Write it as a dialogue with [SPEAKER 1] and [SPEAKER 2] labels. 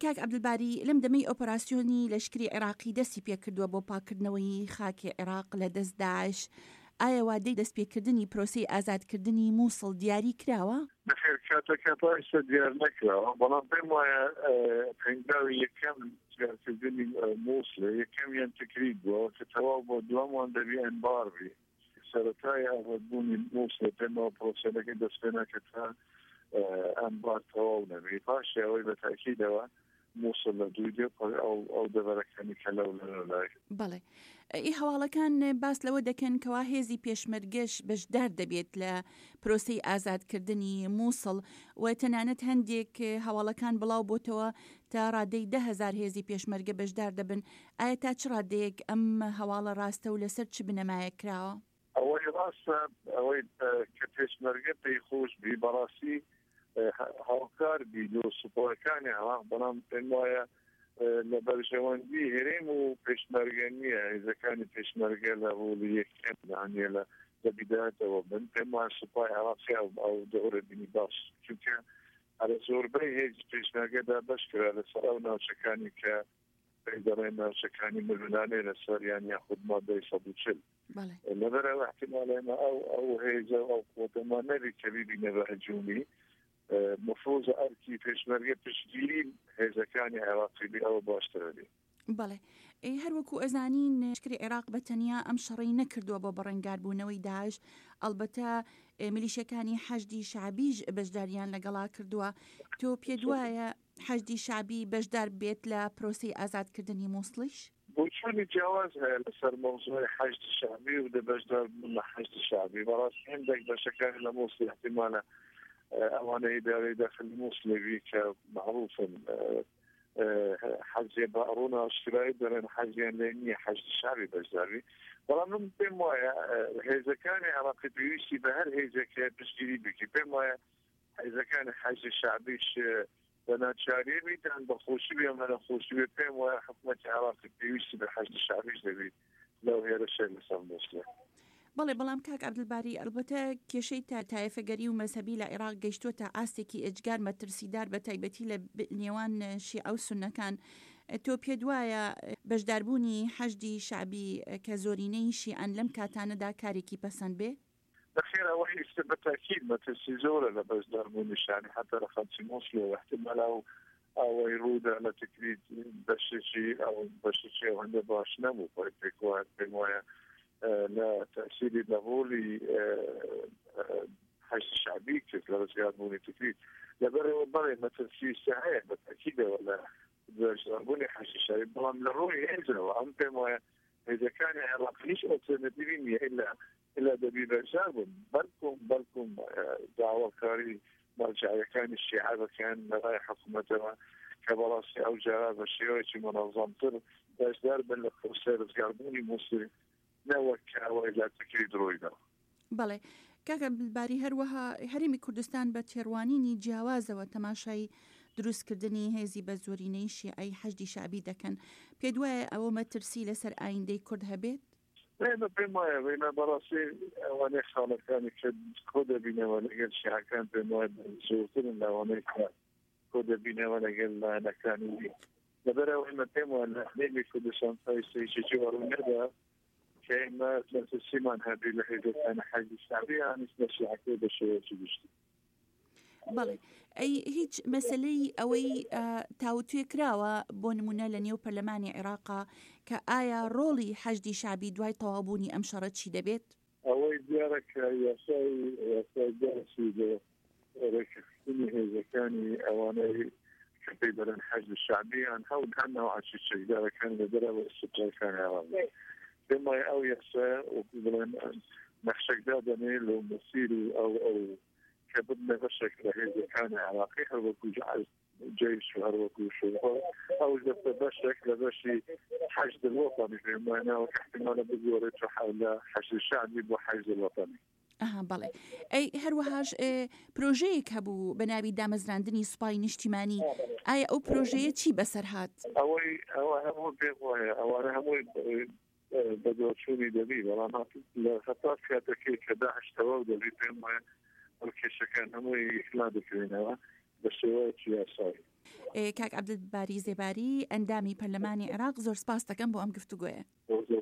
[SPEAKER 1] کاک عەبدولباری لەم دەمەی ئۆپەراسیۆنی لەشکری عێراقی دەستی پێکردووە بۆ پاکردنەوەی خاکی عێراق لە دەست داعش. ئایا وادەی دەستپێکردنی پرۆسەی ئازادکردنی مووسڵ دیاری کراوە؟
[SPEAKER 2] بەخێر کاتەکە ئێستا دیار نەکراوە، بەڵام پێم وایە پەیداوی یەکەم دیارکردنی مووسڵە یەکەمیان تکرید بووە کە تەواو بۆ دووەمان دەبی ئەنبار بی. سەرەتای ئازادبوونی مووسڵە پێمەوە پرۆسەکە دەست پێ نەکە تا ئەنبار تەواو نەبی، پاشی ئەوەی بە تاکیدەوە مووسڵ لە دوو دێ ئەو دەبەرەکانی کە لەو لای.
[SPEAKER 1] بەڵێ ئی هەواڵەکان باس لەوە دەکەن کەوا هێزی پێشمەرگەش بەشدار دەبێت لە پرۆسەی ئازادکردنی مووسڵ و تەنانەت هەندێک هەواڵەکان بڵاو بۆتەوە تا ڕادەی 10,000 هێزی پێشمەرگە بەشدار دەبن. ئایا تا چ ڕادەیەک ئەم هەواڵە ڕاستە و لەسەر چ بنەمایە کراوە؟
[SPEAKER 2] ئەوەی ڕاستە ئەوەی کە پێشمەرگە پێی خۆش بی بەڕاستی هاوکار بی و سوپۆرەکانی عێراق، بەڵام پێم وایە لە بەرژەوەندی هێرێم و پێشمەرگە نییە، هێزەکانی پێشمەرگە لە ڕۆڵی یەکەم دانیە لە بیدایەتەوە بن. پێم وایە سوپای عێراقی ئەو دەورە بینی باش، چونکە هەرە زۆربەی هێز پێشمەرگەدا بەش کرا لەسەر ئەو ناوچەکانی کە پێدەڵێن ناوچەکانی ملولانەی لەسەر یان یاخود مادەی 140. لەبەرەوە احتیمالێمە ئەو هێزە ئەو قوتەما نەبی کە بیبینە بە هەجومی مفروض ئەرکی پێشمەرگە پشتگیری هێزەکانی عێراقی بی ئەوە باشترە بی.
[SPEAKER 1] بەڵێ هەروەکو ئەزانین شکری عێراق بەتەنیا ئەم شەڕەی نەکردووە بۆ بەڕێنگاربوونەوەی داعش، ئەلبەتە میلیشەکانی حەشدی شعبیش بەشداریان لەگەڵا کردووە. تۆ پێ دوایە حەشدی شعبی بەشدار بێت لە پرۆسەی ئازادکردنی مووسڵیش؟
[SPEAKER 2] بۆچوونی جیاواز هەیە لەسەر مەوزوعی حەشدی شعبی و دەبەشدار بوون لە حەشدی شعبی. بەڕاستی هەندێک بەشەکانی لە مووسڵ احتیمالە ئەوانە ئیدارەی داخلی مووسڵێوی کە معروفن حەجێ بەڕوونا ئاشترایی دەرێن حەجیان لێ نییە حەشدی شعبی بەشداروی. بەڵام من پێم وایە هێزەکانی عێراقی پێویستی بە هەر هێزێکە پشتگیری بکە. پێم وایە هێزەکانی حەشدی شعبیش بە ناچاری بیتان بە خۆشی بێ ئەمە خۆشی بێ. پێم وایە حکوومەتی عێراقی پێویستی بە حەشدی شعبیش دەبێت لەو هێرە شەر لەسەر مووسڵە.
[SPEAKER 1] بەڵێ بەڵام کاک عەبدولباری ئەلبەتە کێشەی تایفەگەری و مەزهەبی لە عێراق گەیشتووەتە ئاستێکی ئەجگار مەترسیدار بە تایبەتی لە نێوان شیعە و سوننەکان. تۆ پێ دوایە بەشداربوونی حەشدی شعبی کە زۆرینەی شیعەن لەم کاتانەدا کارێکی پەسەند بێ؟
[SPEAKER 2] بەخێر ئەوەی ئێستا بەتاکید مەترسی زۆرە لە بەشداربوونی شانی حتا لە خەڵکی مووسڵ و احتیمالا ئەوەی ڕوودا لە تکرید بەشێکی ئەو بەشێکی هەندە باش نەبوو پێکوات پێم وایە لا تأثيري لغولي حج شعبي كيف لا رجعوني تكريت لبري وبري مثل في ساعة بالتأكيد ولا رجعوني حج شعبي بلام للروي ينزل وعم كما إذا كان عراقيش أو سندريني إلا دبي رجال بلكم دعوة كاري مرجع كان الشيعة كان رايح حكومتها كبراسي أو جراب الشيوعي منظمة بأجدار بالخرسير رجعوني مسلم
[SPEAKER 1] بەڵێ کاک عەبدولباری هەروەها هەرێمی کوردستان بە تێڕوانینی جیاوازەوە تەماشای دروستکردنی هێزی بە زۆرینەی شیعەی حەشدی شعبی دەکەن. پێ دوایە ئەوە مەترسی لەسەر ئایندەی کورد هەبێت؟
[SPEAKER 2] پێم وایە بینە بەڕاستی ئەوانەی خاڵەکانی کە کۆ دەبینەوە لەگەل شیعەکان پێم وایە زۆرترن لەوانەی کە کۆ دەبینەوە لەگەل لایەنەکانی. لەبەرەوە ئێمە پێم وایە لە هەرێمی کوردستان تایسەیەکی وەڕوونەدا كما تسمى هذه الحدود أنا حاجة شعبية أنا اسمه حكي بشيء جديد.
[SPEAKER 1] بله أي هيج مسألة أوي تاوتوي كراوة بونمونا لنيو برلماني عراقا كآية رولي حشدي شعبي دواي طوابوني أمشارت شي دبيت؟
[SPEAKER 2] أوي ديارك يا ساي جالسي ده ركفتني هذا كاني أواني كبير لن حشد الشعبي أن حاول أنه عشي شيء ده كان لدرجة والسبب كان عوامي. بما أو يسا وبلن نخشك دادني لو مسيري أو كبدنا بشك لهذا كان عراقي هربكو جعل جيش وهربكو شغل أو جبت بشك لبشي حشد الوطني في معنى واحتمال بزورته حول حشد الشعبي وحشد الوطني.
[SPEAKER 1] بەڵێ ئەی هەروەهاش پرۆژەیەک هەبوو بە ناوی دامەزراندنی سوپای نیشتیمانی. ئایا ئەو پرۆژەیە چی بەسەر هات؟
[SPEAKER 2] ئەوە هەموو پێم وایە ئەوانە هەمووی بەدۆچوونی دەبی بەڵام هەتا کاتێکی کە داعش تەواو دەبی پێم وایە ئەو کێشەکان هەمووی ئیخلا دەکرێنەوە. بە شێوەیەکی یاسایی.
[SPEAKER 1] کاک عەبدولباری زێباری ئەندامی پەرلەمانی عێراق زۆر سپاس دەکەم بۆ ئەم گفتوگۆیە.